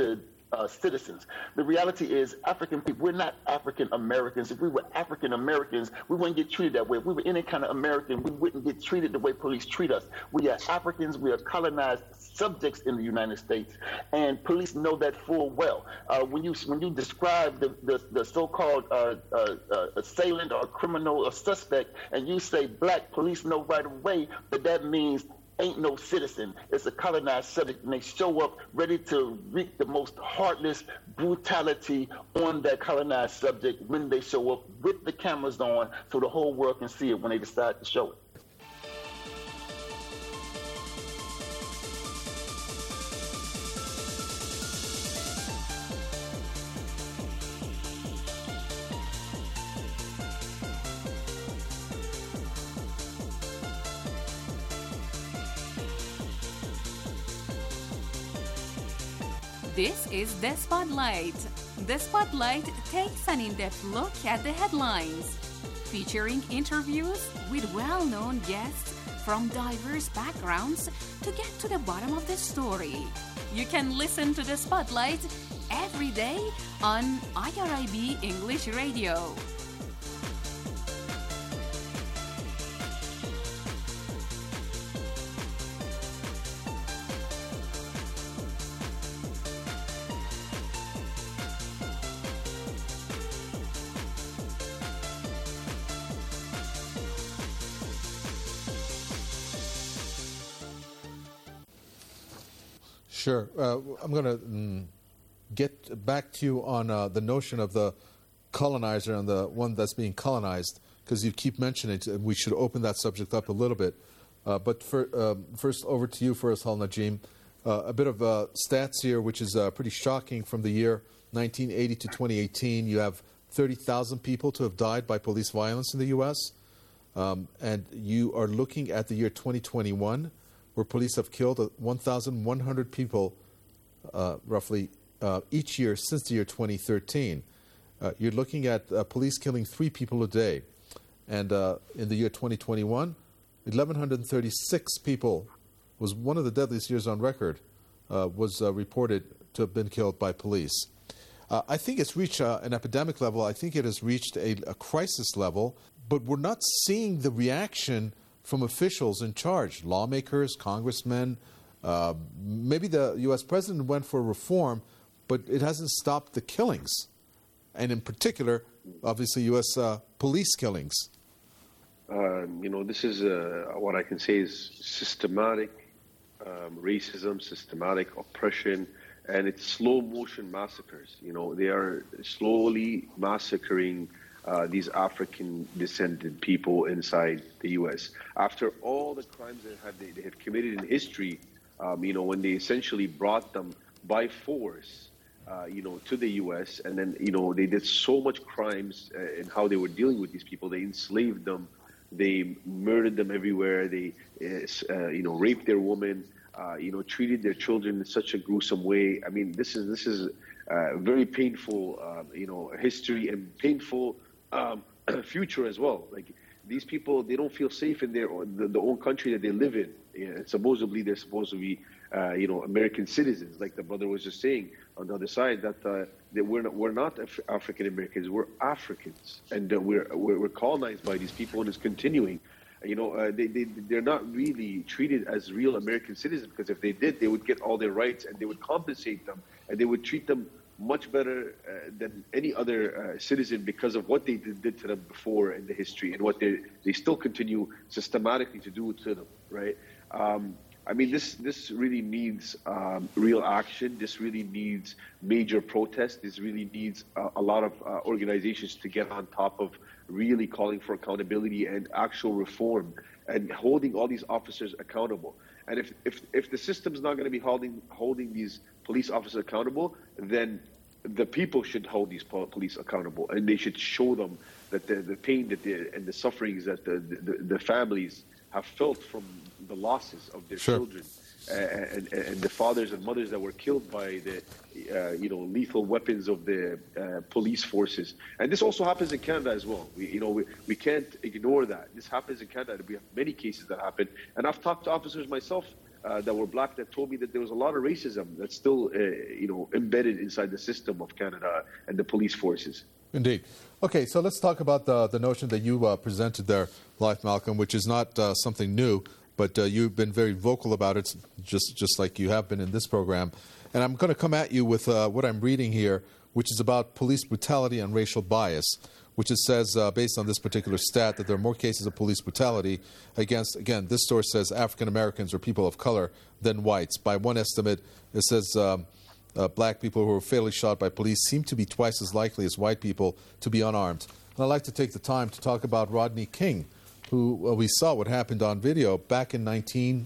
S3: uh, citizens. The reality is African people, we're not African Americans. If we were African Americans, we wouldn't get treated that way. If we were any kind of American, we wouldn't get treated the way police treat us. We are Africans. We are colonized subjects in the United States, and police know that full well. Uh, when you when you describe the, the, the so-called uh, uh, uh, assailant or criminal or suspect, and you say black, police know right away that that means ain't no citizen. It's a colonized subject, and they show up ready to wreak the most heartless brutality on that colonized subject when they show up with the cameras on so the whole world can see it when they decide to show it.
S4: This is The Spotlight. The Spotlight takes an in-depth look at the headlines, featuring interviews with well-known guests from diverse backgrounds to get to the bottom of the story. You can listen to The Spotlight every day on I R I B English Radio.
S22: Sure. Uh, I'm going to mm, get back to you on uh, the notion of the colonizer and the one that's being colonized, because you keep mentioning it, and we should open that subject up a little bit. Uh, but for, uh, first, over to you first, Hal Najim. Uh, a bit of uh, stats here, which is uh, pretty shocking from the year nineteen eighty to twenty eighteen. You have thirty thousand people to have died by police violence in the U S, um, and you are looking at the year twenty twenty-one, where police have killed one thousand one hundred people, uh, roughly, uh, each year since the year twenty thirteen. Uh, you're looking at uh, police killing three people a day. And uh, in the year twenty twenty-one, one thousand one hundred thirty-six people, was one of the deadliest years on record, uh, was uh, reported to have been killed by police. Uh, I think it's reached uh, an epidemic level. I think it has reached a, a crisis level, but we're not seeing the reaction from officials in charge, lawmakers, congressmen. Uh, maybe the U S president went for reform, but it hasn't stopped the killings. And in particular, obviously, U S uh, police killings.
S5: Uh, you know, this is uh, what I can say is systematic um, racism, systematic oppression, and it's slow motion massacres. You know, they are slowly massacring Uh, these African-descended people inside the U S. After all the crimes that have, they, they have committed in history, um, you know, when they essentially brought them by force, uh, you know, to the U S, and then, you know, they did so much crimes uh, in how they were dealing with these people. They enslaved them, they murdered them everywhere, they, uh, you know, raped their women, uh, you know, treated their children in such a gruesome way. I mean, this is this is uh, very painful, uh, you know, history and painful Um, future as well. Like, these people, they don't feel safe in their the, the own country that they live in. Yeah, supposedly, they're supposed to be, uh, you know, American citizens, like the brother was just saying on the other side, that uh, that we're not, we're not Af- African Americans, we're Africans, and uh, we're, we're we're colonized by these people, and it's continuing. You know, uh, they they they're not really treated as real American citizens, because if they did, they would get all their rights, and they would compensate them, and they would treat them much better uh, than any other uh, citizen, because of what they did, did to them before in the history, and what they they still continue systematically to do to them, right? Um, I mean, this this really needs um, real action. This really needs major protest. This really needs uh, a lot of uh, organizations to get on top of really calling for accountability and actual reform, and holding all these officers accountable. And if if, if the system's not going to be holding holding these police officers accountable, then the people should hold these police accountable, and they should show them that the, the pain that they, and the sufferings that the, the, the families have felt from the losses of their
S22: sure.
S5: children, uh, and, and the fathers and mothers that were killed by the uh, you know lethal weapons of the uh, police forces. And this also happens in Canada as well. We, you know, we, we can't ignore that. This happens in Canada. We have many cases that happen, and I've talked to officers myself uh, that were black that told me that there was a lot of racism that's still, uh, you know, embedded inside the system of Canada and the police forces.
S22: Indeed. Okay, so let's talk about the, the notion that you uh, presented there, Blythe Malcolm, which is not uh, something new, but uh, you've been very vocal about it, just, just like you have been in this program. And I'm going to come at you with uh, what I'm reading here, which is about police brutality and racial bias, which it says, uh, based on this particular stat, that there are more cases of police brutality against, again, this source says African Americans or people of color than whites. By one estimate, it says um, uh, black people who were fatally shot by police seem to be twice as likely as white people to be unarmed. And I'd like to take the time to talk about Rodney King, who well, we saw what happened on video back in nineteen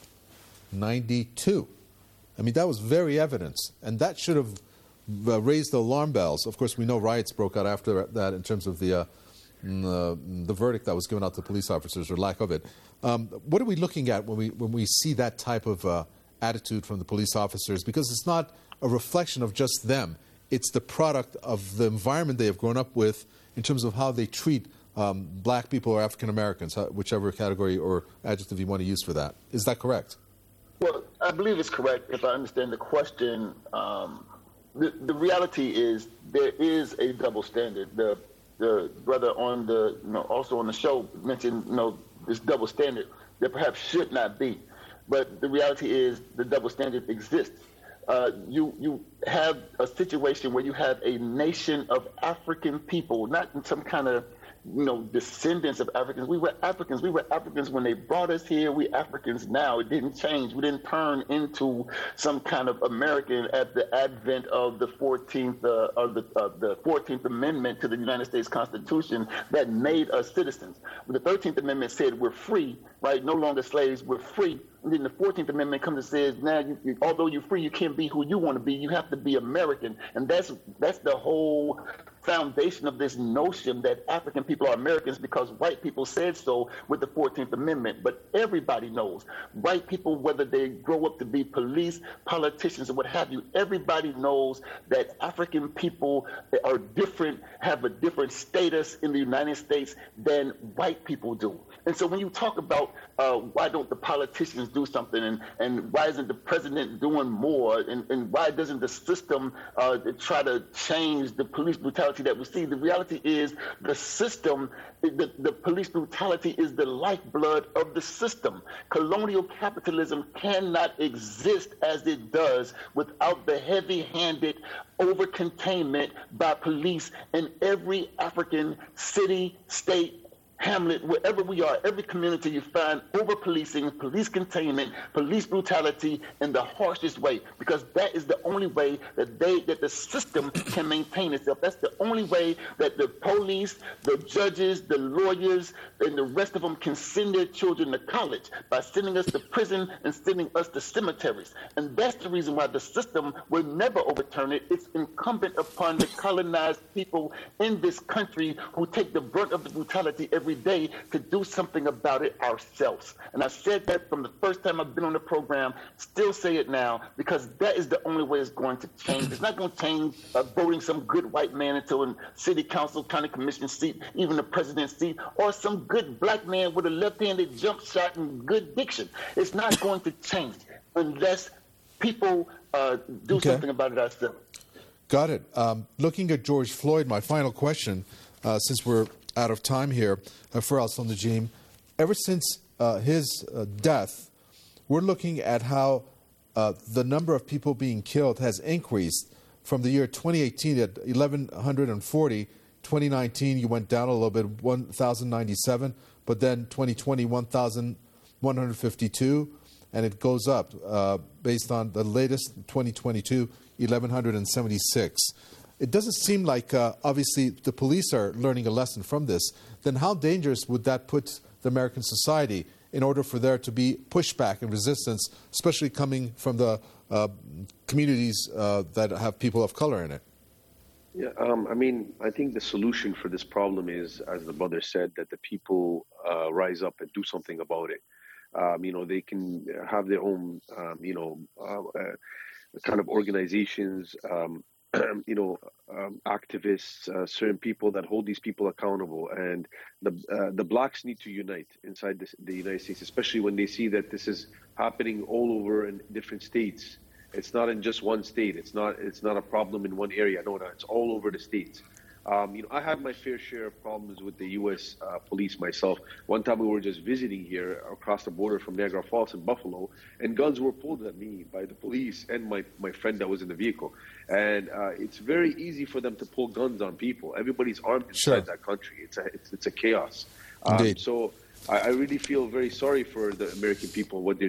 S22: ninety-two. I mean, that was very evident, and that should have uh, raised the alarm bells. Of course, we know riots broke out after that in terms of the uh, the, the verdict that was given out to police officers, or lack of it. Um, what are we looking at when we when we see that type of uh, attitude from the police officers? Because it's not a reflection of just them. It's the product of the environment they have grown up with in terms of how they treat um, black people or African Americans, whichever category or adjective you want to use for that. Is that correct?
S3: Well, I believe it's correct if I understand the question. Um, the, the reality is there is a double standard. The the brother on the, you know, also on the show mentioned, you know, this double standard that perhaps should not be. But the reality is the double standard exists. Uh, you you have a situation where you have a nation of African people, not in some kind of, you know, descendants of Africans. We were Africans. We were Africans when they brought us here. We Africans now. It didn't change. We didn't turn into some kind of American at the advent of the fourteenth uh, of the uh, the fourteenth Amendment to the United States Constitution that made us citizens. When the thirteenth Amendment said we're free, right? No longer slaves. We're free. And then the fourteenth Amendment comes and says, now, you, you, although you're free, you can't be who you want to be. You have to be American. And that's that's the whole foundation of this notion that African people are Americans because white people said so with the fourteenth Amendment. But everybody knows, white people, whether they grow up to be police, politicians, or what have you, everybody knows that African people are different, have a different status in the United States than white people do. And so when you talk about uh, why don't the politicians do something, and, and why isn't the president doing more, and, and why doesn't the system uh, try to change the police brutality that we see, the reality is the system, the, the police brutality is the lifeblood of the system. Colonial capitalism cannot exist as it does without the heavy-handed over-containment by police in every African city, state, hamlet, wherever we are, every community you find over-policing, police containment, police brutality in the harshest way, because that is the only way that they, that the system can maintain itself. That's the only way that the police, the judges, the lawyers, and the rest of them can send their children to college, by sending us to prison and sending us to cemeteries. And that's the reason why the system will never overturn it. It's incumbent upon the colonized people in this country who take the brunt of the brutality every day to do something about it ourselves. And I said that from the first time I've been on the program, still say it now, because that is the only way it's going to change. It's not going to change uh, voting some good white man into a city council, county commission seat, even the president's seat, or some good black man with a left-handed jump shot and good diction. It's not going to change unless people uh, do okay. something about it ourselves.
S22: Got it. Um, looking at George Floyd, my final question, uh, since we're out of time here, uh, for Al-Najim, ever since uh, his uh, death, we're looking at how uh, the number of people being killed has increased from the year twenty eighteen at eleven forty. twenty nineteen, you went down a little bit, one thousand ninety-seven, but then twenty twenty, one thousand one hundred fifty-two, and it goes up uh, based on the latest twenty twenty-two, eleven seventy-six. It doesn't seem like, uh, obviously, the police are learning a lesson from this. Then how dangerous would that put the American society in order for there to be pushback and resistance, especially coming from the uh, communities uh, that have people of color in it?
S5: Yeah, um, I mean, I think the solution for this problem is, as the brother said, that the people uh, rise up and do something about it. Um, you know, they can have their own, um, you know, uh, uh, kind of organizations, um, you know, um, activists, uh, certain people that hold these people accountable, and the uh, the blacks need to unite inside this, the United States, especially when they see that this is happening all over in different states. It's not in just one state. It's not it's not a problem in one area. No, no, it's all over the states. Um, you know, I had my fair share of problems with the U S uh, police myself. One time we were just visiting here across the border from Niagara Falls in Buffalo, and guns were pulled at me by the police and my, my friend that was in the vehicle. And uh, it's very easy for them to pull guns on people. Everybody's armed inside
S22: Sure.
S5: that country. It's a it's, it's a chaos. Um,
S22: Indeed.
S5: so I, I really feel very sorry for the American people, what they're